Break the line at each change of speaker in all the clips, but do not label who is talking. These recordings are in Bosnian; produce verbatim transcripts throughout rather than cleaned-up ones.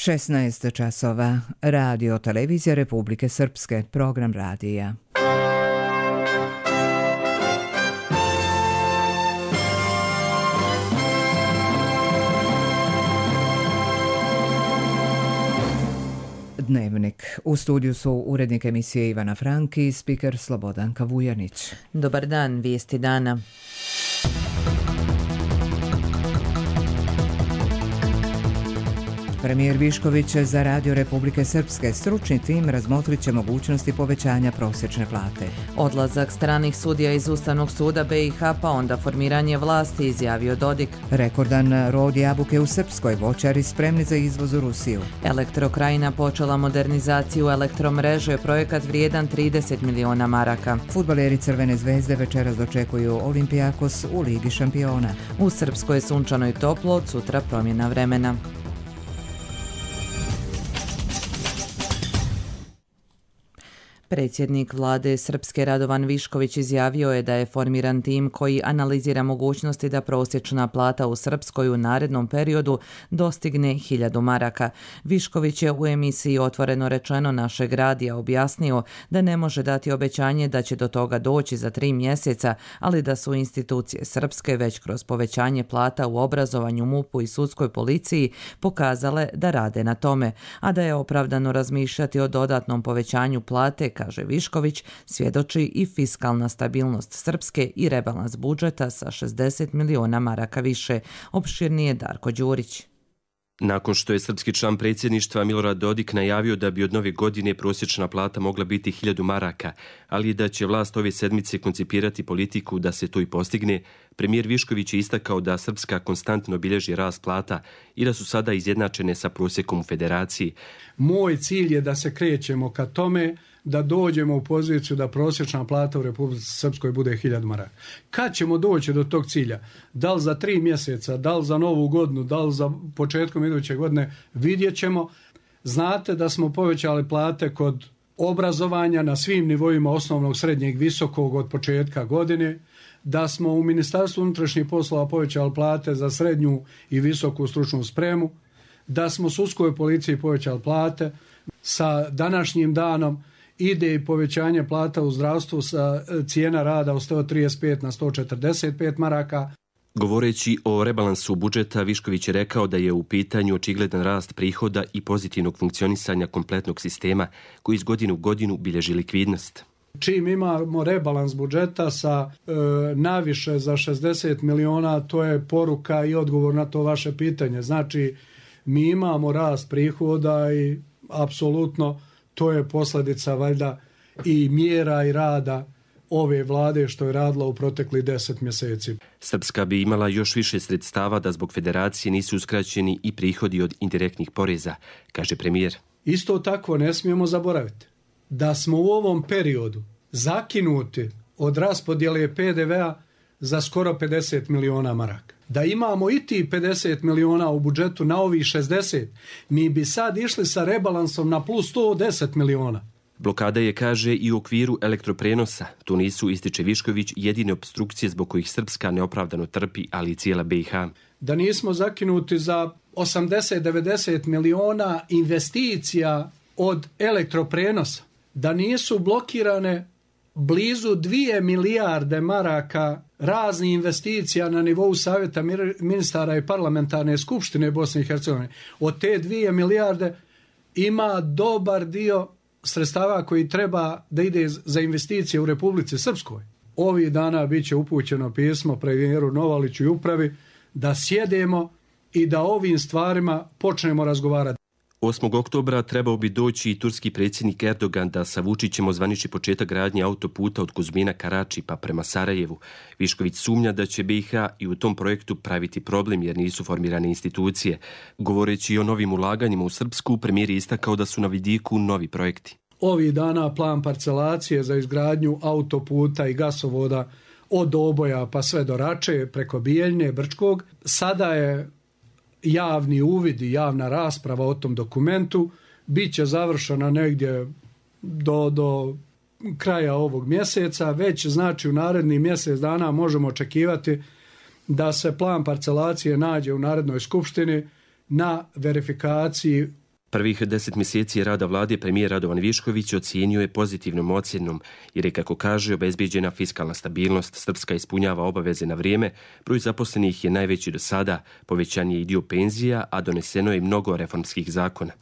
šesnaest časova. Radio Televizija Republike Srpske. Program radija. Dnevnik. U studiju su urednik emisije Ivana Franki i spiker Slobodanka Vujanić.
Dobar dan, vijesti dana.
Premijer Višković za Radio Republike Srpske. Stručni tim razmotrit će mogućnosti povećanja prosječne plate.
Odlazak stranih sudija iz Ustavnog suda B i H pa onda formiranje vlasti, izjavio Dodik.
Rekordan rod jabuke u Srpskoj, voćari spremni za izvoz u Rusiju.
Elektrokrajina počela modernizaciju elektromreže, projekat vrijedan trideset miliona maraka.
Fudbaleri Crvene zvezde večeras dočekuju Olimpijakos u Ligi šampiona.
U Srpskoj je sunčano i toplo, od sutra promjena vremena. Predsjednik vlade Srpske Radovan Višković izjavio je da je formiran tim koji analizira mogućnosti da prosječna plata u Srpskoj u narednom periodu dostigne hiljadu maraka. Višković je u emisiji Otvoreno rečeno našeg radija objasnio da ne može dati obećanje da će do toga doći za tri mjeseca, ali da su institucije Srpske već kroz povećanje plata u obrazovanju, MUP-u i sudskoj policiji pokazale da rade na tome, a da je opravdano razmišljati o dodatnom povećanju plate, kaže Višković, svjedoči i fiskalna stabilnost Srpske i rebalans budžeta sa šezdeset miliona maraka više. Opširnije Darko Đurić.
Nakon što je srpski član predsjedništva Milorad Dodik najavio da bi od nove godine prosječna plata mogla biti hiljadu maraka, ali i da će vlast ove sedmice koncipirati politiku da se to i postigne, premijer Višković je istakao da Srpska konstantno bilježi rast plata i da su sada izjednačene sa prosjekom u federaciji.
Moj cilj je da se krećemo ka tome da dođemo u poziciju da prosječna plata u Republici Srpskoj bude hiljadu maraka. Kad ćemo doći do tog cilja? Da li za tri mjeseca, da li za novu godinu, da li za početkom iduće godine, vidjet ćemo. Znate da smo povećali plate kod obrazovanja na svim nivoima osnovnog, srednjeg, visokog od početka godine, da smo u Ministarstvu unutrašnjih poslova povećali plate za srednju i visoku stručnu spremu, da smo sudskoj policiji povećali plate. Sa današnjim danom ide i povećanje plata u zdravstvu sa cijena rada od sto trideset pet na sto četrdeset pet maraka.
Govoreći o rebalansu budžeta, Višković je rekao da je u pitanju očigledan rast prihoda i pozitivnog funkcionisanja kompletnog sistema koji iz godine u godinu bilježi likvidnost.
Čim imamo rebalans budžeta sa e, naviše za šezdeset miliona, to je poruka i odgovor na to vaše pitanje. Znači, mi imamo rast prihoda i apsolutno to je posljedica valjda i mjera i rada ove vlade što je radila u proteklih deset mjeseci.
Srpska bi imala još više sredstava da zbog federacije nisu uskraćeni i prihodi od indirektnih poreza, kaže premijer.
Isto tako ne smijemo zaboraviti da smo u ovom periodu zakinuti od raspodjele P D V-a za skoro pedeset miliona maraka. Da imamo i ti pedeset miliona u budžetu na ovih šezdeset, mi bi sad išli sa rebalansom na plus sto deset miliona.
Blokada je, kaže, i u okviru elektroprenosa. To nisu, ističe Višković, jedine opstrukcije zbog kojih Srpska neopravdano trpi, ali i cijela B i H.
Da nismo zakinuti za osamdeset do devedeset miliona investicija od elektroprenosa, da nisu blokirane blizu dvije milijarde maraka raznih investicija na nivou Savjeta ministara i parlamentarne skupštine Bosne i Hercegovine. Od te dvije milijarde ima dobar dio sredstava koji treba da ide za investicije u Republici Srpskoj. Ovih dana bit će upućeno pismo premijeru Novaliću i upravi da sjedemo i da ovim stvarima počnemo razgovarati.
osmog oktobra trebao bi doći i turski predsjednik Erdogan da sa Vučićem ozvaniči početak gradnje autoputa od Kuzmina Karači pa prema Sarajevu. Višković sumnja da će B i H i u tom projektu praviti problem jer nisu formirane institucije. Govoreći o novim ulaganjima u Srpsku, premijer je istakao da su na vidiku novi projekti.
Ovih dana plan parcelacije za izgradnju autoputa i gasovoda od Oboja pa sve do Rače preko Bijeljne, Brčkog. Sada je javni uvid i javna rasprava o tom dokumentu. Biće završena negdje do, do kraja ovog mjeseca. Već znači u narednih mjesec dana možemo očekivati da se plan parcelacije nađe u Narodnoj skupštini na verifikaciji
Prvih deset mjeseci rada vlade premijer Radovan Višković ocijenio je pozitivnom ocjenom, jer je, kako kaže, obezbijeđena fiskalna stabilnost, Srpska ispunjava obaveze na vrijeme, broj zaposlenih je najveći do sada, povećan je i dio penzija, a doneseno je i mnogo reformskih zakona.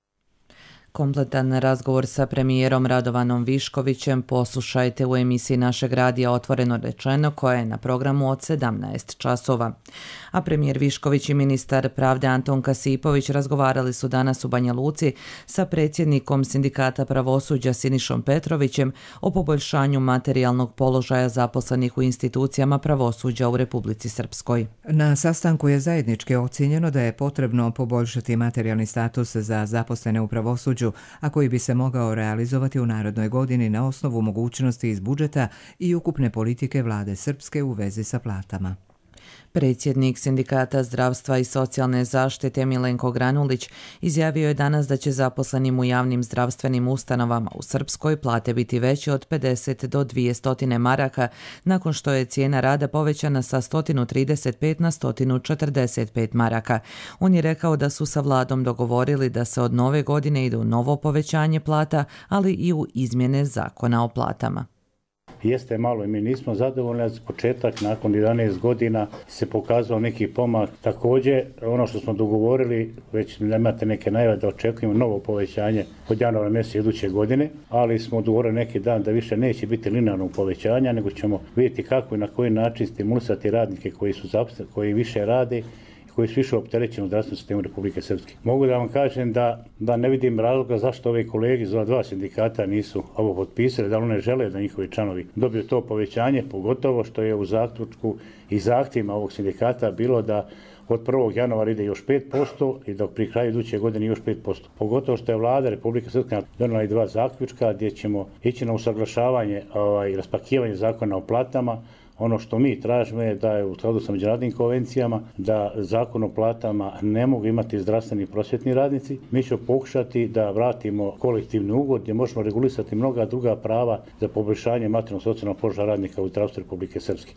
Kompletan razgovor sa premijerom Radovanom Viškovićem poslušajte u emisiji našeg radija Otvoreno rečeno, koja je na programu od sedamnaest časova. A premijer Višković i ministar pravde Anton Kasipović razgovarali su danas u Banja Luci sa predsjednikom Sindikata pravosuđa Sinišom Petrovićem o poboljšanju materijalnog položaja zaposlenih u institucijama pravosuđa u Republici Srpskoj.
Na sastanku je zajednički ocijenjeno da je potrebno poboljšati materijalni status za zaposlene u pravosuđu, a koji bi se mogao realizovati u narednoj godini na osnovu mogućnosti iz budžeta i ukupne politike vlade Srpske u vezi sa platama.
Predsjednik Sindikata zdravstva i socijalne zaštite Milenko Granulić izjavio je danas da će zaposlenim u javnim zdravstvenim ustanovama u Srpskoj plate biti veće od pedeset do dvjesto maraka nakon što je cijena rada povećana sa sto trideset pet na sto četrdeset pet maraka. On je rekao da su sa vladom dogovorili da se od nove godine ide u novo povećanje plata, ali i u izmjene zakona o platama.
Jeste malo i mi nismo zadovoljni, za početak nakon jedanaest godina se pokazao neki pomak. Također, ono što smo dogovorili, već nemate neke najave da očekujemo novo povećanje od januara mjeseca iduće godine, ali smo dogovorili neki dan da više neće biti linearnog povećanja, nego ćemo vidjeti kako i na koji način stimulisati radnike koji su zaposleni, koji više rade, koji su više opterećeni u zdravstvenom sistemu Republike Srpske. Mogu da vam kažem da, da ne vidim razloga zašto ove kolege iz ova dva sindikata nisu ovo potpisali, da one žele da njihovi članovi dobiju to povećanje, pogotovo što je u zaključku i zahtjevima ovog sindikata bilo da od prvog januara ide još pet posto i dok pri kraju iduće godine još pet posto. Pogotovo što je vlada Republike Srpske donijela i dva zaključka gdje ćemo ići na usaglašavanje i ovaj, raspakivanje zakona o platama. Ono što mi tražimo je da je u skladu sa međunarodnim konvencijama da zakon o platama ne mogu imati zdravstveni i prosvjetni radnici. Mi ćemo pokušati da vratimo kolektivni ugovor gdje možemo regulisati mnoga druga prava za poboljšanje materijalnog socijalnog položaja radnika u zdravstvu Republike Srpske.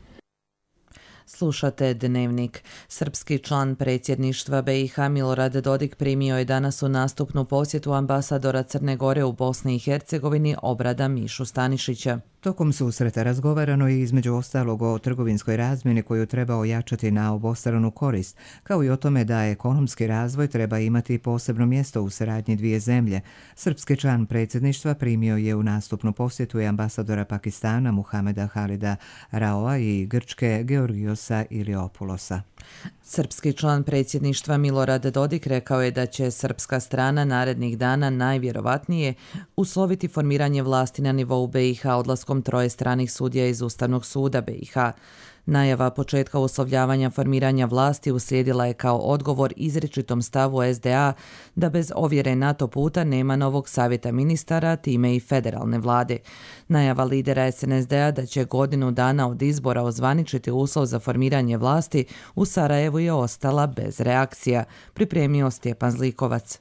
Slušate Dnevnik. Srpski član predsjedništva B i H Milorad Dodik primio je danas u nastupnu posjetu ambasadora Crne Gore u Bosni i Hercegovini Obrada Mišu Stanišića.
Tokom susreta razgovarano je između ostalog o trgovinskoj razmjeni koju treba ojačati na obostranu korist, kao i o tome da ekonomski razvoj treba imati posebno mjesto u saradnji dvije zemlje. Srpski član predsjedništva primio je u nastupnu posjetu i ambasadora Pakistana Muhameda Halida Raoa i Grčke Georgiosa Iliopulosa.
Srpski član predsjedništva Milorad Dodik rekao je da će srpska strana narednih dana najvjerovatnije usloviti formiranje vlasti na nivou B i H odlaskom troje stranih sudija iz Ustavnog suda B i H. Najava početka uslovljavanja formiranja vlasti uslijedila je kao odgovor izričitom stavu S D A da bez ovjere NATO puta nema novog savjeta ministara, time i federalne vlade. Najava lidera S N S D-a da će godinu dana od izbora ozvaničiti uslov za formiranje vlasti u Sarajevu je ostala bez reakcija, pripremio Stjepan Zlikovac.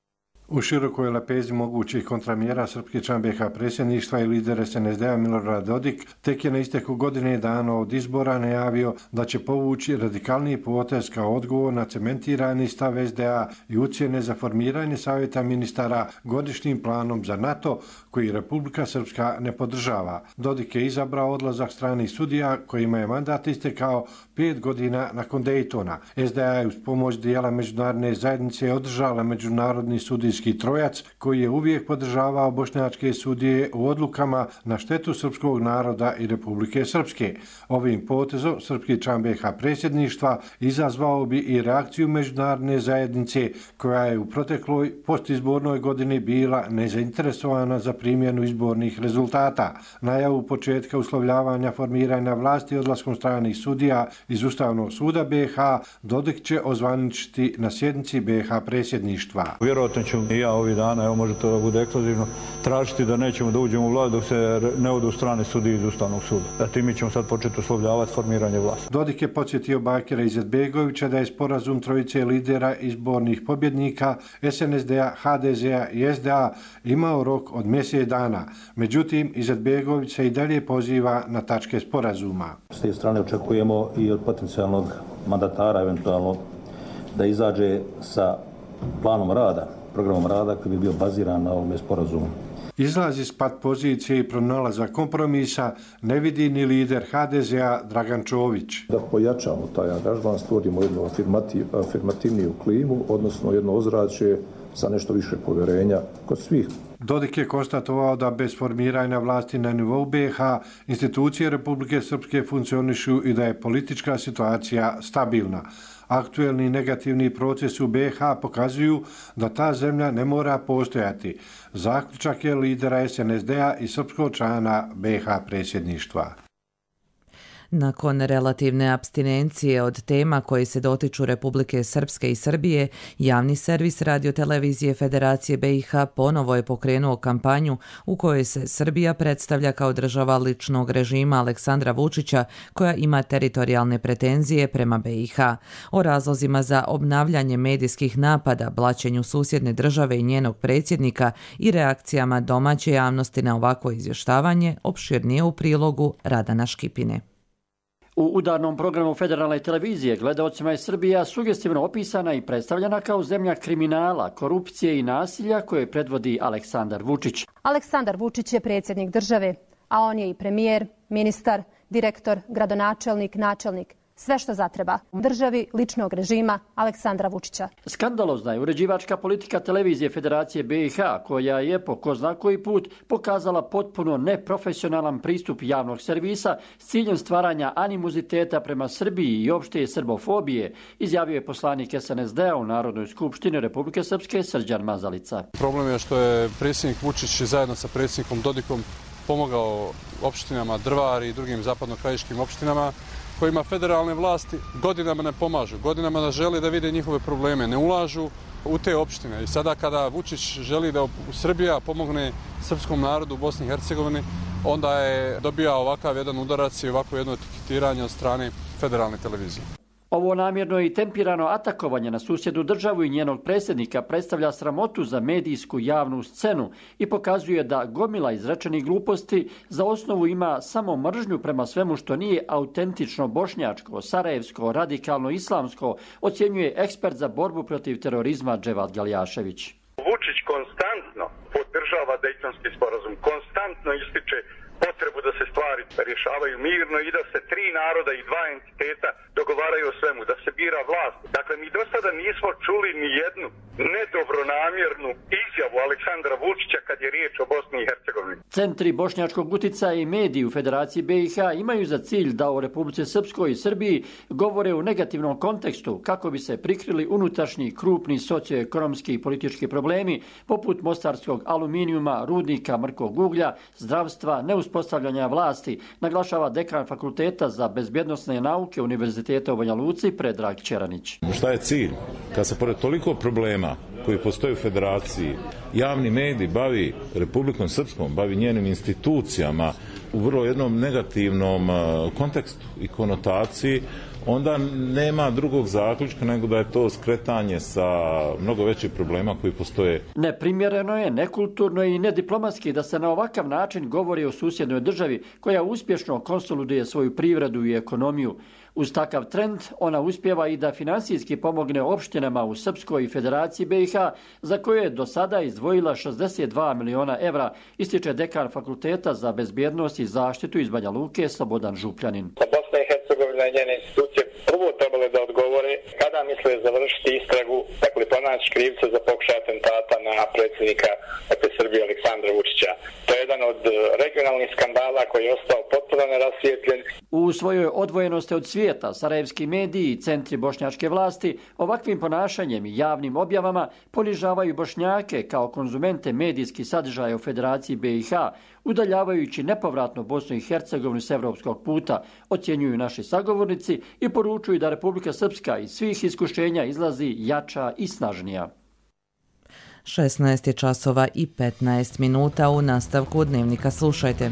U širokoj lepezi mogućih kontramjera srpski član B i H predsjedništva i lider S N S D-a Milorad Dodik tek je na isteku godine dana od izbora najavio da će povući radikalniji potez kao odgovor na cementirani stav S D A i ucjene za formiranje savjeta ministara godišnjim planom za NATO koji Republika Srpska ne podržava. Dodik je izabrao odlazak stranih sudija kojima je mandat istekao pet godina nakon Dejtona. S D A je uz pomoć dijela međunarodne zajednice održala međunarodni sudijski trojac koji je uvijek podržavao bošnjačke sudije u odlukama na štetu srpskog naroda i Republike Srpske. Ovim potezom srpski član B i H predsjedništva izazvao bi i reakciju međunarodne zajednice koja je u protekloj postizbornoj godini bila nezainteresovana za primjenu izbornih rezultata. Najavu početka uslovljavanja formiranja vlasti odlaskom stranih sudija iz Ustavnog suda B i H Dodik će ozvaničiti na sjednici B i H predsjedništva.
Vjerojatno ću i ja ovih dana, evo može to da bude ekskluzivno, tražiti da nećemo da uđemo u vladu dok se ne odu strane sudije iz Ustavnog suda. A time ćemo sad početi uslovljavati formiranje vlasti. Dodik
je podsjetio Bakira Izetbegovića da je sporazum trojice lidera izbornih pobjednika S N S D-a, H D Z-a i S D A imao rok od mjesec dana. Međutim, Izetbegović se i dalje poziva na tačke sporazuma.
S te strane očekujemo i od potencijalnog mandatara eventualno da izađe sa planom rada programom rada koji bi bio baziran na ovome sporazumu.
Izlaz iz pat pozicije i pronalazak kompromisa ne vidi ni lider ha de zea Dragan Čović.
Da pojačamo taj angažman, stvorimo jednu afirmativ, afirmativniju klimu, odnosno jedno ozračje sa nešto više povjerenja kod svih.
Dodik je konstatovao da bez formiranja vlasti na nivou be ha institucije Republike Srpske funkcionišu i da je politička situacija stabilna. Aktuelni negativni procesi u be ha pokazuju da ta zemlja ne mora postojati. Zaključak je lidera es en es de-a i srpskog člana be ha predsjedništva.
Nakon relativne apstinencije od tema koji se dotiču Republike Srpske i Srbije, javni servis radiotelevizije Federacije be i ha ponovo je pokrenuo kampanju u kojoj se Srbija predstavlja kao država ličnog režima Aleksandra Vučića koja ima teritorijalne pretenzije prema be i ha. O razlozima za obnavljanje medijskih napada, blaćenju susjedne države i njenog predsjednika i reakcijama domaće javnosti na ovakvo izvještavanje opširnije u prilogu Radana Škipine.
U udarnom programu federalne televizije gledaocima je Srbija sugestivno opisana i predstavljena kao zemlja kriminala, korupcije i nasilja koje predvodi Aleksandar Vučić.
Aleksandar Vučić je predsjednik države, a on je i premijer, ministar, direktor, gradonačelnik, načelnik. Sve što zatreba državi ličnog režima Aleksandra Vučića.
Skandalozna je uređivačka politika televizije Federacije be i ha, koja je po ko zna koji put pokazala potpuno neprofesionalan pristup javnog servisa s ciljem stvaranja animoziteta prema Srbiji i opšte srbofobije, izjavio je poslanik es en es de-a u Narodnoj skupštini Republike Srpske Srđan Mazalica.
Problem je što je predsjednik Vučić zajedno sa predsjednikom Dodikom pomogao opštinama Drvar i drugim zapadno-krajiškim opštinama kojima federalne vlasti godinama ne pomažu, godinama ne žele da vide njihove probleme, ne ulažu u te opštine. I sada kada Vučić želi da Srbija pomogne srpskom narodu u Bosni i Hercegovini, onda je dobija ovakav jedan udarac i ovako jedno etiketiranje od strane federalne televizije.
Ovo namjerno i tempirano atakovanje na susjednu državu i njenog predsjednika predstavlja sramotu za medijsku javnu scenu i pokazuje da gomila izrečenih gluposti za osnovu ima samo mržnju prema svemu što nije autentično bošnjačko, sarajevsko, radikalno islamsko, ocjenjuje ekspert za borbu protiv terorizma Dževad Galjašević.
Vučić konstantno podržava Dejtonski sporazum, konstantno ističe potrebu da se stvari rješavaju mirno i da se tri naroda i dva entiteta dogovaraju o svemu, da se bira vlast. Dakle, mi do sada nismo čuli ni jednu nedobronamjernu izjavu Aleksandra Vučića kad je riječ o Bosni i Hercegovini.
Centri bošnjačkog uticaja i mediji u Federaciji be i ha imaju za cilj da o Republici Srpskoj i Srbiji govore u negativnom kontekstu kako bi se prikrili unutrašnji krupni socioekonomski i politički problemi poput mostarskog aluminijuma, rudnika mrkog uglja, zdravstva, neuspostavljanja vlasti, naglašava dekan Fakulteta za bezbjednosne nauke Univerziteta u Banja Luci Predrag Ćeranić.
Šta je cilj? Kad se pored toliko problema koji postoje u Federaciji, javni medij bavi Republikom Srpskom, bavi njenim institucijama u vrlo jednom negativnom kontekstu i konotaciji, onda nema drugog zaključka nego da je to skretanje sa mnogo većih problema koji postoje.
Neprimjereno je, nekulturno i nediplomatski da se na ovakav način govori o susjednoj državi koja uspješno konsoliduje svoju privredu i ekonomiju. Uz takav trend ona uspjeva i da finansijski pomogne opštinama u Srpskoj i Federaciji be i ha za koje je do sada izdvojila šezdeset dva miliona evra, ističe dekan Fakulteta za bezbjednost i zaštitu iz Banja Luke Slobodan Župljanin.
Bosna i Hercegovina i njene institucije prvo trebale da odgovore kada misle završiti istragu, dakle pronaći krivca za pokušaj atentata na predsjednika dakle, Srbije Aleksandra Vučića. To je jedan od regionalnih skandala koji je ostao potpuno nerasvijetljen.
U svojoj odvojenosti od svijeta, sarajevski mediji i centri bošnjačke vlasti ovakvim ponašanjem i javnim objavama ponižavaju Bošnjake kao konzumente medijskih sadržaja u Federaciji be i ha, udaljavajući nepovratno Bosnu i Hercegovinu s evropskog puta, ocjenjuju naši sagovornici i poručuju da Republika Srpska iz svih iskušenja izlazi jača i snažnija.
šesnaest je časova i petnaest minuta. U nastavku Dnevnika slušajte.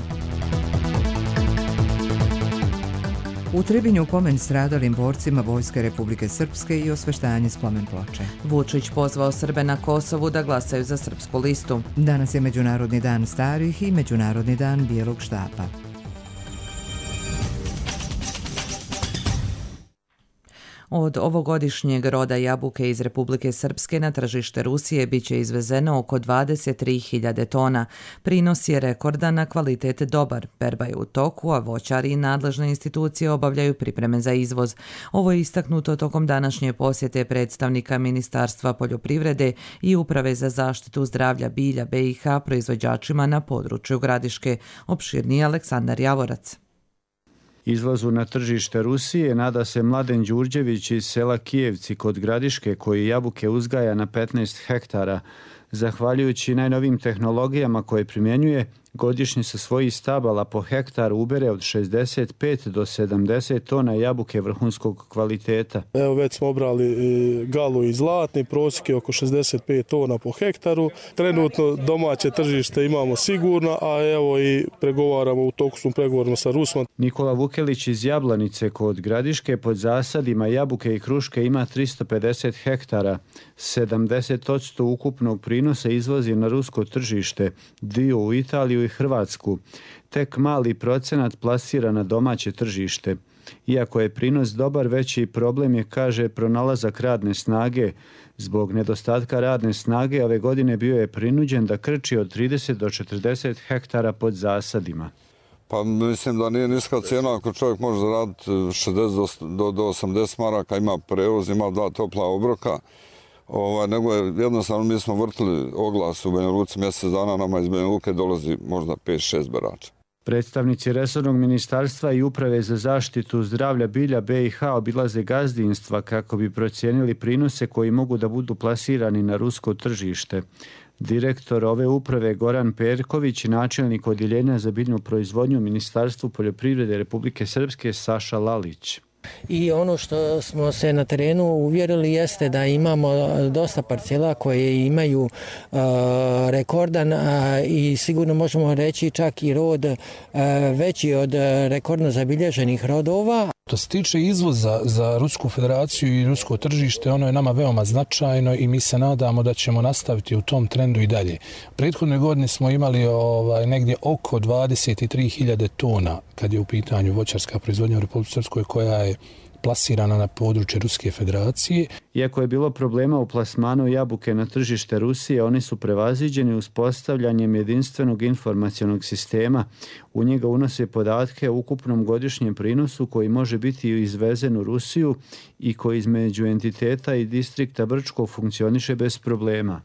U Trebinju pomen stradalim borcima Vojske Republike Srpske i osveštanje spomen ploče.
Vučić pozvao Srbe na Kosovu da glasaju za srpsku listu.
Danas je Međunarodni dan starih i Međunarodni dan bijelog štapa.
Od ovogodišnjeg roda jabuke iz Republike Srpske na tržište Rusije bit će izvezeno oko dvadeset tri hiljade tona. Prinos je rekordan, a kvalitet dobar. Berba je u toku, a voćari i nadležne institucije obavljaju pripreme za izvoz. Ovo je istaknuto tokom današnje posjete predstavnika Ministarstva poljoprivrede i Uprave za zaštitu zdravlja bilja B i H proizvođačima na području Gradiške. Opširniji Aleksandar Javorac.
Izvozu na tržište Rusije nada se Mladen Đurđević iz sela Kijevci kod Gradiške, koji jabuke uzgaja na petnaest hektara. Zahvaljujući najnovim tehnologijama koje primjenjuje, godišnje sa svojih stabala po hektaru ubere od šezdeset pet do sedamdeset tona jabuke vrhunskog kvaliteta.
Evo već smo obrali galu i zlatni, prosjek je oko šezdeset pet tona po hektaru. Trenutno domaće tržište imamo sigurno, a evo i pregovaramo, u toku smo pregovorima sa Rusima.
Nikola Vukelić iz Jablanice kod Gradiške pod zasadima jabuke i kruške ima tristo pedeset hektara. sedamdeset posto ukupnog prinosa izvozi na rusko tržište, dio u Italiju i Hrvatsku. Tek mali procenat plasira na domaće tržište. Iako je prinos dobar, veći problem je, kaže, pronalazak radne snage. Zbog nedostatka radne snage ove godine bio je prinuđen da krči od trideset do četrdeset hektara pod zasadima.
Pa mislim da nije niska cijena ako čovjek može zaraditi šezdeset do osamdeset maraka, ima prevoz, ima dva topla obroka. Ovaj, nego je jednostavno, mi smo vrtili oglas u Banja Luci mjesec dana, nama iz Banja Luke dolazi možda pet šest berača.
Predstavnici resornog ministarstva i Uprave za zaštitu zdravlja bilja B i H obilaze gazdinstva kako bi procijenili prinose koji mogu da budu plasirani na rusko tržište. Direktor ove uprave Goran Perković i načelnik odjeljenja za biljnu proizvodnju u Ministarstvu poljoprivrede Republike Srpske Saša Lalić.
I ono što smo se na terenu uvjerili jeste da imamo dosta parcela koje imaju uh, rekordan uh, i sigurno možemo reći čak i rod uh, veći od rekordno zabilježenih rodova.
Što se tiče izvoza za Rusku federaciju i rusko tržište, ono je nama veoma značajno i mi se nadamo da ćemo nastaviti u tom trendu i dalje. Prethodne godine smo imali ovaj, negdje oko dvadeset tri hiljade tona kad je u pitanju voćarska proizvodnja u Republici Srpskoj, koja je plasirana na područje Ruske federacije.
Iako je bilo problema u plasmanu jabuke na tržište Rusije, oni su prevaziđeni uspostavljanjem jedinstvenog informacionog sistema. U njega unose podatke o ukupnom godišnjem prinosu koji može biti izvezen u Rusiju i koji između entiteta i distrikta Brčko funkcioniše bez problema.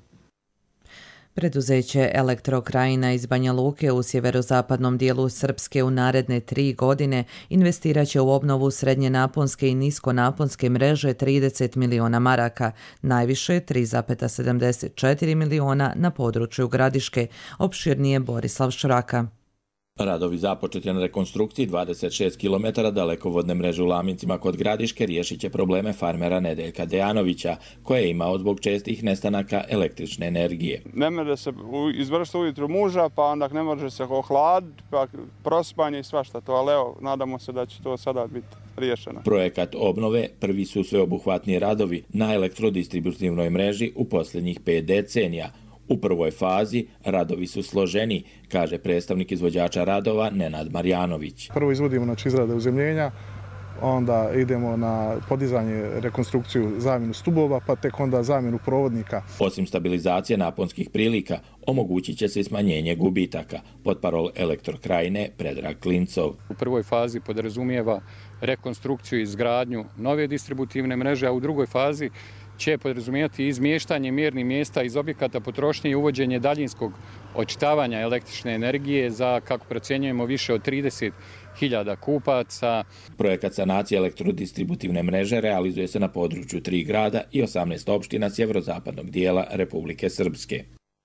Preduzeće Elektrokrajina iz Banja Luke u sjeverozapadnom dijelu Srpske u naredne tri godine investirat će u obnovu srednje naponske i niskonaponske mreže trideset miliona maraka, najviše tri zarez sedamdeset četiri miliona na području Gradiške. Opširnije Borislav Šraka.
Radovi započeti na rekonstrukciji dvadeset šest kilometara dalekovodne mreže u Lamincima kod Gradiške riješit će probleme farmera Nedeljka Dejanovića, koje je imao zbog čestih nestanaka električne energije.
Ne može se izvršiti ujutru muža, pa onda ne može se ohladiti, pa prospanje i svašta to, ali evo, nadamo se da će to sada biti riješeno.
Projekat obnove prvi su sveobuhvatni radovi na elektrodistributivnoj mreži u posljednjih pet decenija. U prvoj fazi radovi su složeni, kaže predstavnik izvođača radova Nenad Marjanović.
Prvo izvodimo znači izrade uzemljenja, onda idemo na podizanje, rekonstrukciju, zamjenu stubova, pa tek onda zamjenu provodnika.
Osim stabilizacije naponskih prilika, omogućit će se smanjenje gubitaka, potparol Elektrokrajine Predrag Klincov.
U prvoj fazi podrazumijeva rekonstrukciju i izgradnju nove distributivne mreže, a u drugoj fazi će podrazumijevati izmještanje mjernih mjesta iz objekata potrošnje i uvođenje daljinskog očitavanja električne energije za, kako procjenjujemo, više od trideset hiljada kupaca.
Projekat sanacije elektrodistributivne mreže realizuje se na području tri grada i osamnaest opština sjeverozapadnog dijela Republike Srpske.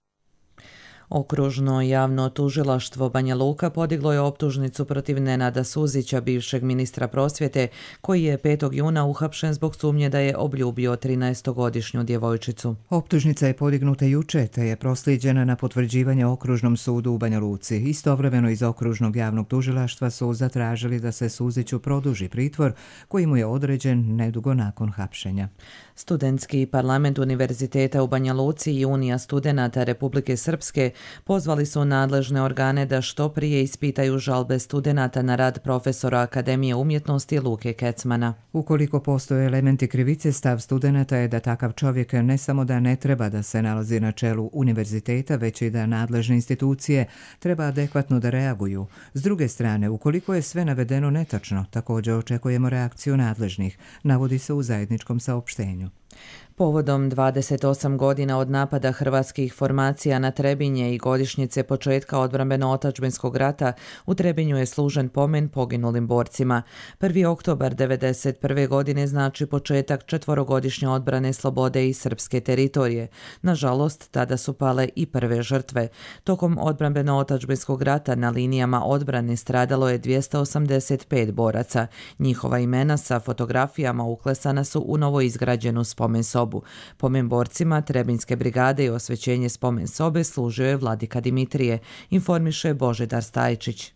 Okružno javno tužilaštvo Banja Luka podiglo je optužnicu protiv Nenada Suzića, bivšeg ministra prosvjete, koji je petog juna uhapšen zbog sumnje da je obljubio trinaestogodišnju djevojčicu.
Optužnica je podignuta juče, te je proslijeđena na potvrđivanje Okružnom sudu u Banja Luci. Istovremeno iz Okružnog javnog tužilaštva su zatražili da se Suziću produži pritvor koji mu je određen nedugo nakon hapšenja.
Studentski parlament Univerziteta u Banja Luci i Unija studenata Republike Srpske pozvali su nadležne organe da što prije ispitaju žalbe studenata na rad profesora Akademije umjetnosti Luke Kecmana.
Ukoliko postoje elementi krivice, stav studenata je da takav čovjek ne samo da ne treba da se nalazi na čelu univerziteta, već i da nadležne institucije treba adekvatno da reaguju. S druge strane, ukoliko je sve navedeno netačno, također očekujemo reakciju nadležnih, navodi se u zajedničkom saopštenju.
Povodom dvadeset osam godina od napada hrvatskih formacija na Trebinje i godišnjice početka odbrambeno-otadžbinskog rata, u Trebinju je služen pomen poginulim borcima. prvi oktobar devedeset prve godine znači početak četvorogodišnje odbrane slobode i srpske teritorije. Nažalost, tada su pale i prve žrtve. Tokom odbrambeno-otadžbinskog rata na linijama odbrane stradalo je dvjesto osamdeset pet boraca. Njihova imena sa fotografijama uklesana su u novoizgrađenu spomen sobu. Pomen borcima Trebinjske brigade i osvećenje spomen sobe služio je vladika Dimitrije, informiše Božidar Stajčić.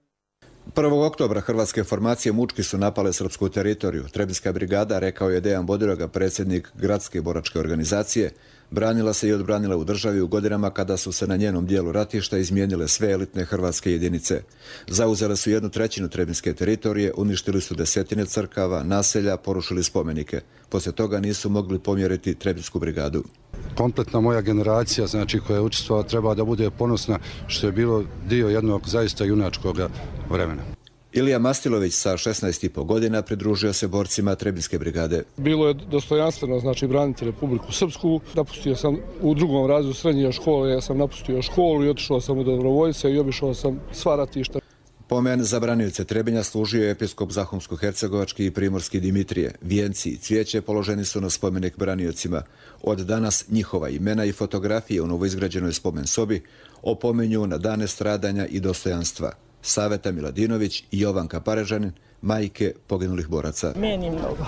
prvog oktobra hrvatske formacije mučki su napale srpsku teritoriju. Trebinjska brigada, rekao je Dejan Bodiroga, predsjednik gradske boračke organizacije, branila se i odbranila u državi u godinama kada su se na njenom dijelu ratišta izmijenile sve elitne hrvatske jedinice. Zauzele su jednu trećinu trebinjske teritorije, uništili su desetine crkava, naselja, porušili spomenike. Poslije toga nisu mogli pomjeriti Trebinjsku brigadu.
Kompletna moja generacija, znači koja je učestvovala, treba da bude ponosna što je bilo dio jednog zaista junačkog vremena.
Ilija Mastilović sa šesnaest i po godina pridružio se borcima Trebinjske brigade.
Bilo je dostojanstveno, znači braniti Republiku Srpsku. Napustio sam u drugom razredu srednje škole, ja sam napustio školu i otišao sam u dobrovoljce i obišao sam sva ratišta.
Pomen za branioce Trebinja služio je episkop Zahumsko-hercegovački i primorski Dimitrije. Vijenci i cvijeće položeni su na spomenik braniocima. Od danas njihova imena i fotografije u novoizgrađenoj spomen sobi opominju na dane stradanja i dostojanstva. Saveta Miladinović i Jovanka Parežanin, majke poginulih boraca.
Meni mnogo.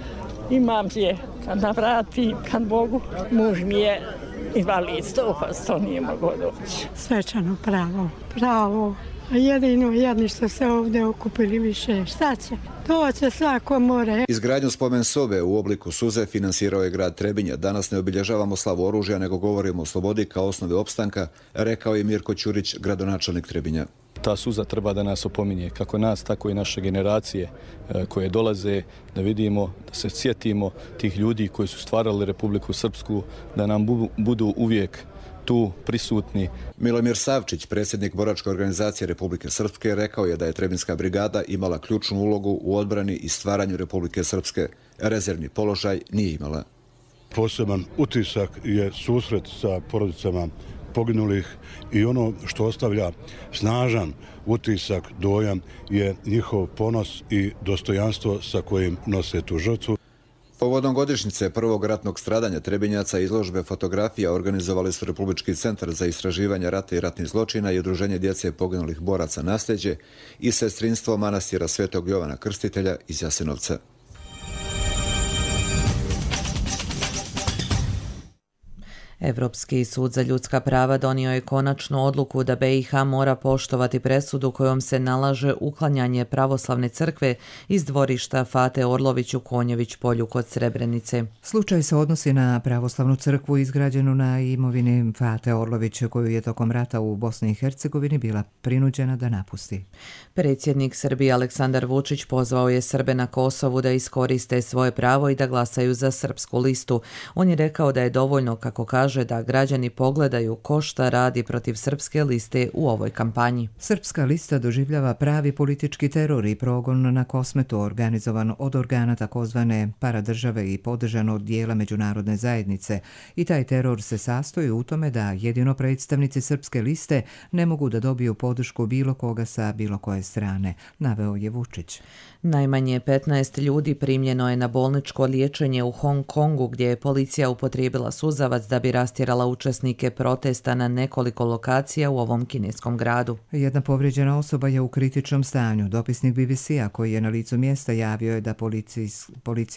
Imam je kad navratim, kad mogu. Muž mi je invalid, sto posto nije mogo doći.
Svečano pravo, pravo. Jedino jedni što se ovdje okupili više. Šta će? To će svako more.
Izgradnju spomen sobe u obliku suze finansirao je grad Trebinja. Danas ne obilježavamo slavu oružja, nego govorimo o slobodi kao osnovi opstanka, rekao je Mirko Ćurić, gradonačelnik Trebinja.
Ta suza treba da nas opominje, kako nas, tako i naše generacije koje dolaze, da vidimo, da se sjetimo tih ljudi koji su stvarali Republiku Srpsku, da nam budu uvijek tu prisutni.
Milomir Savčić, predsjednik boračke organizacije Republike Srpske, rekao je da je Trebinjska brigada imala ključnu ulogu u odbrani i stvaranju Republike Srpske. Rezervni položaj nije imala.
Poseban utisak je susret sa porodicama poginulih i ono što ostavlja snažan utisak, dojam, je njihov ponos i dostojanstvo sa kojim nose tu žrtvu.
Povodom godišnjice prvog ratnog stradanja Trebinjaca izložbe fotografija organizovali su Republički centar za istraživanje rata i ratnih zločina i Udruženje djece poginulih boraca Nasljeđe i sestrinstvo manastira Svetog Jovana Krstitelja iz Jasenovca.
Evropski sud za ljudska prava donio je konačnu odluku da be i ha mora poštovati presudu kojom se nalaže uklanjanje pravoslavne crkve iz dvorišta Fate Orlović u Konjević polju kod Srebrenice.
Slučaj se odnosi na pravoslavnu crkvu izgrađenu na imovini Fate Orlović, koju je tokom rata u Bosni i Hercegovini bila prinuđena da napusti.
Predsjednik Srbije Aleksandar Vučić pozvao je Srbe na Kosovu da iskoriste svoje pravo i da glasaju za srpsku listu. On je rekao da je dovoljno, kako kaže, da građani pogledaju ko šta radi protiv srpske liste u ovoj kampanji.
Srpska lista doživljava pravi politički teror i progon na Kosmetu, organizovan od organa takozvane paradržave i podržan od dijela međunarodne zajednice. I taj teror se sastoji u tome da jedino predstavnici srpske liste ne mogu da dobiju podršku bilo koga sa bilo koje strane, naveo je Vučić.
Najmanje petnaest ljudi primljeno je na bolničko liječenje u Hong Kongu, gdje je policija upotrijebila suzavac da bi rastjerala učesnike protesta na nekoliko lokacija u ovom kineskom gradu.
Jedna povrijeđena osoba je u kritičnom stanju. Dopisnik be be ce-a koji je na licu mjesta javio je da policija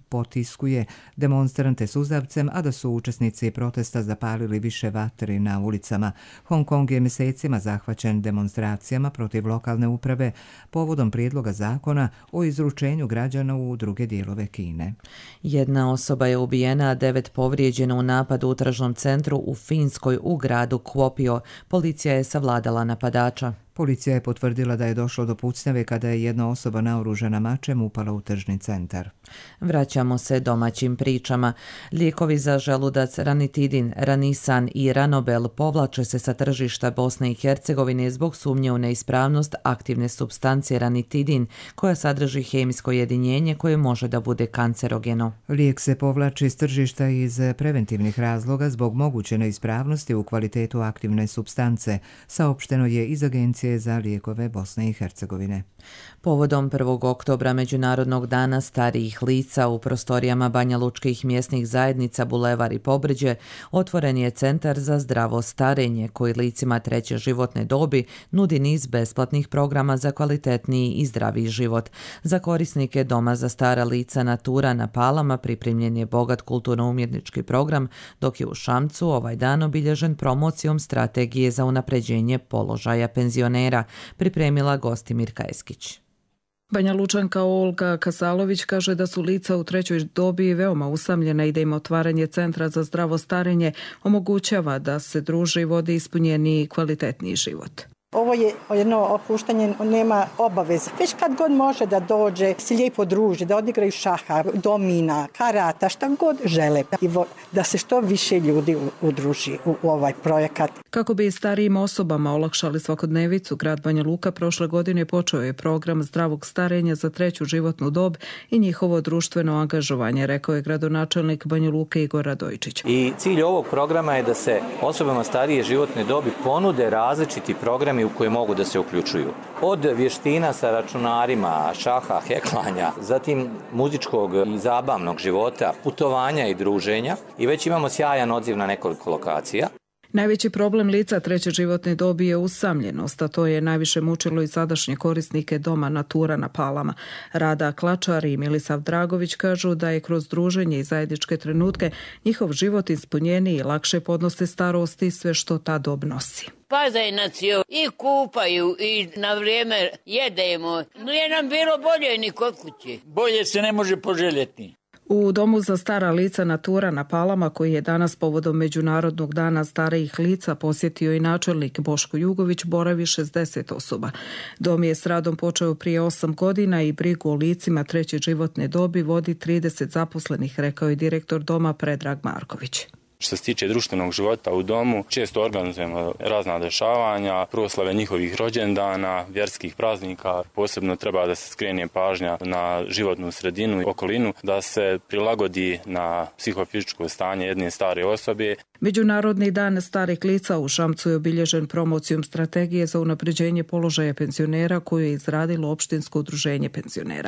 potiskuje demonstrante suzavcem, a da su učesnici protesta zapalili više vatri na ulicama. Hong Kong je mjesecima zahvaćen demonstracijama protiv lokalne uprave povodom prijedloga zakona o izručenju građana u druge dijelove Kine.
Jedna osoba je ubijena, a devet povrijeđena u napadu u tržnom centru u Finskoj u gradu Kuopio. Policija je savladala napadača.
Policija je potvrdila da je došlo do pucnjave kada je jedna osoba naoružana mačem upala u tržni centar.
Vraćamo se domaćim pričama. Lijekovi za želudac ranitidin, ranisan i ranobel povlače se sa tržišta Bosne i Hercegovine zbog sumnje u neispravnost aktivne supstancije ranitidin, koja sadrži hemijsko jedinjenje koje može da bude kancerogeno.
Lijek se povlači s tržišta iz preventivnih razloga zbog moguće neispravnosti u kvalitetu aktivne supstance, saopšteno je iz Agencije za lijekove Bosne i Hercegovine.
Povodom prvog oktobra Međunarodnog dana starijih lica u prostorijama Banja Lučkih mjesnih zajednica Bulevar i Pobrđe otvoren je Centar za zdravo starenje koji licima treće životne dobi nudi niz besplatnih programa za kvalitetniji i zdraviji život. Za korisnike Doma za stara lica Natura na Palama pripremljen je bogat kulturno-umjetnički program, dok je u Šamcu ovaj dan obilježen promocijom strategije za unapređenje položaja penzionera, pripremila Gostimirka Eskić.
Banja Lučanka Olga Kasalović kaže da su lica u trećoj dobi veoma usamljena i da im otvaranje Centra za zdravo starenje omogućava da se druže i vode ispunjeniji i kvalitetniji život.
Ovo je jedno opuštanje, nema obaveze. Već kad god može da dođe, se lijepo druži, da odigraju šaha, domina, karata, šta god žele. I da se što više ljudi udruži u ovaj projekat.
Kako bi starijim osobama olakšali svakodnevicu, grad Banja Luka prošle godine počeo je program zdravog starenja za treću životnu dob i njihovo društveno angažovanje, rekao je gradonačelnik Banja Luke Igor Radojčić.
I cilj ovog programa je da se osobama starije životne dobi ponude različiti programi u koje mogu da se uključuju. Od vještina sa računarima, šaha, heklanja, zatim muzičkog i zabavnog života, putovanja i druženja i već imamo sjajan odziv na nekoliko lokacija.
Najveći problem lica treće životne dobi je usamljenost, a to je najviše mučilo i sadašnje korisnike Doma Natura na Palama. Rada Klačar i Milisav Dragović kažu da je kroz druženje i zajedničke trenutke njihov život ispunjeniji i lakše podnose starosti i sve što ta dob nosi.
Pazaj nas i kupaju i na vrijeme jedemo. Nije nam bilo bolje ni kod kuće. Bolje se ne može poželjeti.
U Domu za stara lica Natura na Palama, koji je danas povodom Međunarodnog dana starijih lica posjetio i načelnik Boško Jugović, boravi šezdeset osoba. Dom je s radom počeo prije osam godina i brigu o licima treće životne dobi vodi trideset zaposlenih, rekao je direktor doma Predrag Marković.
Što se tiče društvenog života u domu, često organizujemo razna dešavanja, proslave njihovih rođendana, vjerskih praznika. Posebno treba da se skrene pažnja na životnu sredinu i okolinu, da se prilagodi na psihofizičko stanje jedne stare osobe.
Međunarodni dan starih lica u Šamcu je obilježen promocijom strategije za unapređenje položaja penzionera koju je izradilo Opštinsko udruženje penzionera.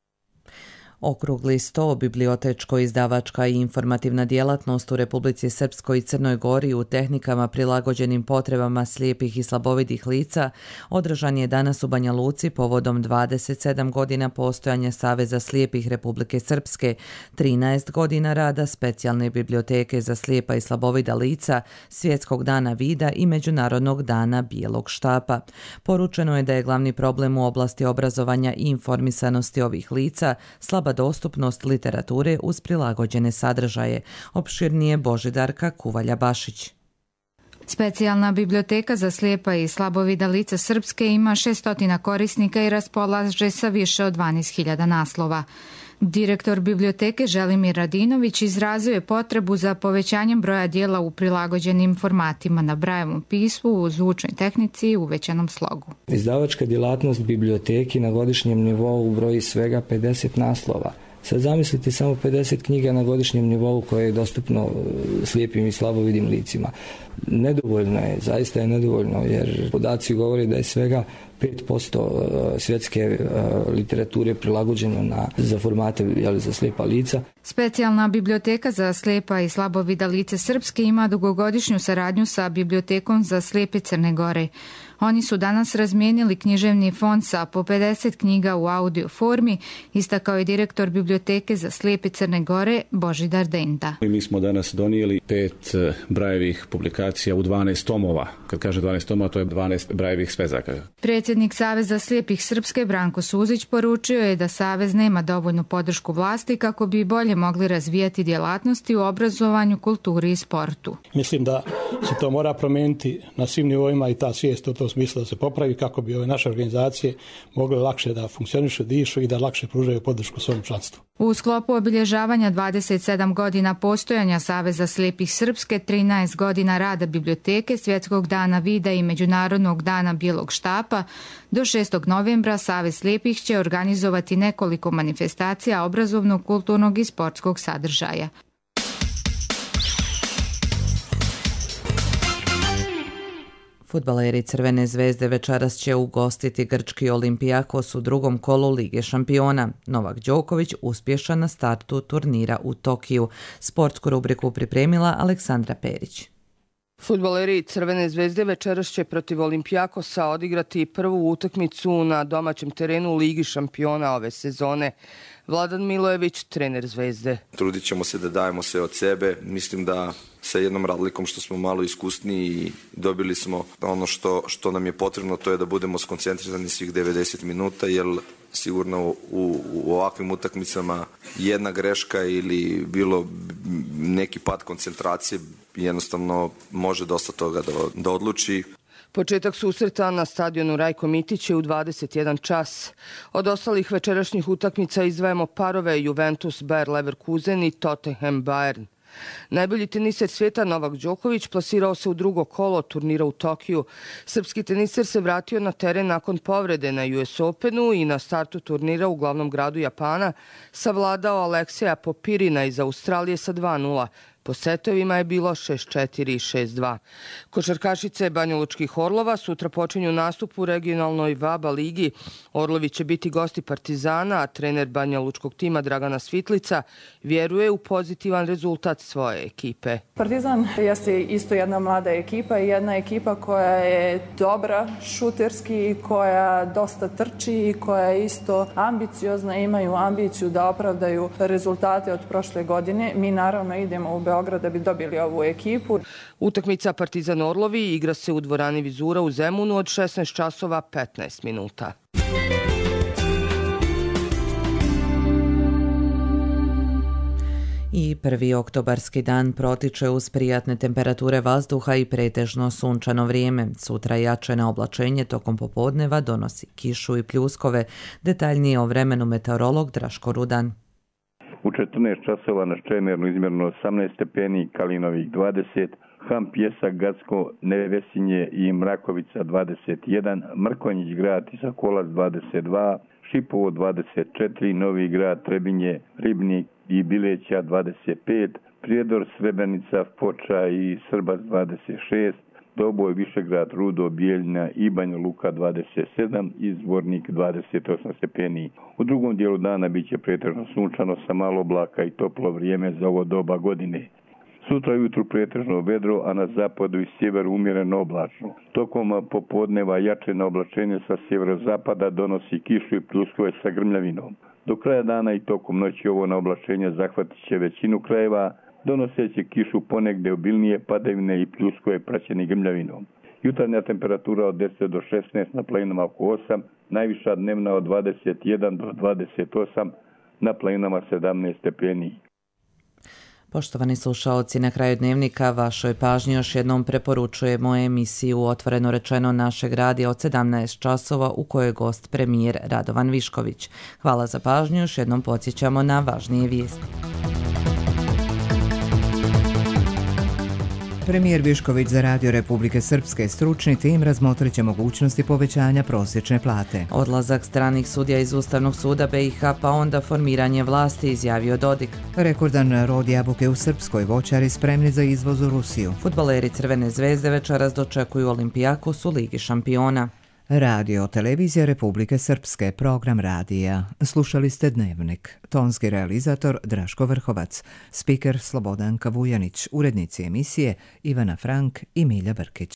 Okrugli sto, bibliotečko-izdavačka i informativna djelatnost u Republici Srpskoj i Crnoj Gori u tehnikama prilagođenim potrebama slijepih i slabovidih lica održan je danas u Banja Luci povodom dvadeset sedam godina postojanja Saveza slijepih Republike Srpske, trinaest godina rada specijalne biblioteke za slijepa i slabovida lica, Svjetskog dana vida i Međunarodnog dana bijelog štapa. Poručeno je da je glavni problem u oblasti obrazovanja i informisanosti ovih lica slaba dostupnost literature uz prilagođene sadržaje. Opširnije Božidarka Kuvalja-Bašić.
Specijalna biblioteka za slijepa i slabovida lica Srpske ima šesto korisnika i raspolaže sa više od dvanaest hiljada naslova. Direktor biblioteke Želimir Radinović izrazio je potrebu za povećanjem broja dijela u prilagođenim formatima na Brajevom pismu, u zvučnoj tehnici i uvećanom slogu.
Izdavačka djelatnost biblioteki na godišnjem nivou broji svega pedeset naslova. Sad zamislite samo pedeset knjiga na godišnjem nivou koje je dostupno slijepim i slabovidim licima. Nedovoljno je, zaista je nedovoljno, jer podaci govore da je svega pet posto svjetske literature prilagođeno na, za formate jeli, za slijepa lica.
Specijalna biblioteka za slijepa i slabovida lice Srpske ima dugogodišnju saradnju sa Bibliotekom za slijepe Crne Gore. Oni su danas razmijenili književni fond sa po pedeset knjiga u audio formi, istakao je direktor biblioteke biblioteke za slijepe Crne Gore Božidar Denta.
Mi smo danas donijeli pet Brajevih publikacija u dvanaest tomova. Kad kaže dvanaest tomova, to je dvanaest Brajevih svezaka.
Predsjednik Saveza slijepih Srpske Branko Suzić poručio je da Savez nema dovoljnu podršku vlasti kako bi bolje mogli razvijati djelatnosti u obrazovanju, kulturi i sportu.
Mislim da se to mora promijeniti na svim nivoima i ta svijest u tom smislu da se popravi kako bi ove naše organizacije mogle lakše da funkcionišu, dišu i da lakše pružaju podršku svom članstvu.
U sklopu obilježavanja dvadeset sedam godina postojanja Saveza slijepih Srpske, trinaest godina rada biblioteke, Svjetskog dana vida i Međunarodnog dana bijelog štapa, do šestog novembra Savez slijepih će organizovati nekoliko manifestacija obrazovnog, kulturnog i sportskog sadržaja.
Fudbaleri Crvene zvezde večeras će ugostiti grčki Olimpijakos u drugom kolu Lige šampiona. Novak Đoković uspješan na startu turnira u Tokiju. Sportsku rubriku pripremila Aleksandra Perić.
Fudbaleri Crvene zvezde večeras će protiv Olimpijakosa odigrati prvu utakmicu na domaćem terenu u Ligi šampiona ove sezone. Vladan Milojević, trener Zvezde.
Trudit ćemo se da dajemo sve od sebe. Mislim da sa jednom razlikom što smo malo iskusniji i dobili smo ono što, što nam je potrebno, to je da budemo skoncentrirani svih devedeset minuta, jer sigurno u, u ovakvim utakmicama jedna greška ili bilo neki pad koncentracije jednostavno može dosta toga da, da odluči.
Početak susreta na stadionu Rajko Mitić je u dvadeset jedan čas. Od ostalih večerašnjih utakmica izdvajamo parove Juventus Bayer Leverkusen i Tottenham Bayern. Najbolji teniser svijeta Novak Đoković plasirao se u drugo kolo turnira u Tokiju. Srpski teniser se vratio na teren nakon povrede na U S Openu i na startu turnira u glavnom gradu Japana savladao Alekseja Popirina iz Australije sa dva nula. Po setovima je bilo šest četiri i šest dva. Košarkašice Banjalučkih Orlova sutra počinju nastup u regionalnoj VABA ligi. Orlovi će biti gosti Partizana, a trener Banjalučkog tima Dragana Svitlica vjeruje u pozitivan rezultat svoje ekipe.
Partizan jeste isto jedna mlada ekipa i jedna ekipa koja je dobra šuterski, koja dosta trči i koja je isto ambiciozna, imaju ambiciju da opravdaju rezultate od prošle godine. Mi naravno idemo u Beograd da bi dobili ovu ekipu.
Utakmica Partizan Orlovi igra se u dvorani Vizura u Zemunu od šesnaest časova petnaest minuta.
I prvi oktobarski dan protiče uz prijatne temperature vazduha i pretežno sunčano vrijeme. Sutra jače na oblačenje tokom popodneva donosi kišu i pljuskove. Detaljnije o vremenu meteorolog Draško Rudan.
U četrnaest časova na Ščemernu izmjerno osamnaest stepeni, Kalinovih dvadeset, Ham, Pjesak, Gacko, Nevesinje i Mrakovica dvadeset jedan, Mrkonjić grad i Sokolac dvadeset dva, Šipovo dvadeset četiri, Novi grad, Trebinje, Ribnik i Bileća dvadeset pet, Prijedor, Srebrenica, Foča i Srbac dvadeset šest, Doboj, Višegrad, Rudo, Bijeljina i Banja Luka dvadeset sedam i Zvornik dvadeset osam stepeni. U drugom dijelu dana bit će pretežno sunčano sa malo oblaka i toplo vrijeme za ovo doba godine. Sutra jutru pretežno vedro, a na zapadu i sjeveru umjereno oblačno. Tokom popodneva jače na oblačenje sa sjeverozapada donosi kišu i pljuskove sa grmljavinom. Do kraja dana i tokom noći ovo na oblačenje zahvatit će većinu krajeva, donoseći kišu ponegde obilnije padavine i pljuskove praćeni grmljavinom. Jutarnja temperatura od deset do šesnaest, na planinama oko osam, najviša dnevna od dvadeset jedan do dvadeset osam, na planinama sedamnaest stepeni.
Poštovani slušaoci, na kraju dnevnika vašoj pažnji još jednom preporučujemo emisiju Otvoreno rečeno našeg radija od sedamnaest časova u kojoj je gost premijer Radovan Višković. Hvala za pažnju, još jednom podsjećamo na važnije vijesti.
Premijer Višković za Radio Republike Srpske stručni tim razmotrit će mogućnosti povećanja prosječne plate.
Odlazak stranih sudija iz Ustavnog suda B i H pa onda formiranje vlasti, izjavio Dodik.
Rekordan rod jabuke u Srpskoj, voćari spremni za izvoz u Rusiju.
Fudbaleri Crvene zvezde večeras dočekuju Olimpijakos u Ligi šampiona.
Radio Televizija Republike Srpske, program radija. Slušali ste Dnevnik. Tonski realizator Draško Vrhovac, spiker Slobodanka Vujanić, urednici emisije Ivana Frank i Milja Brkić.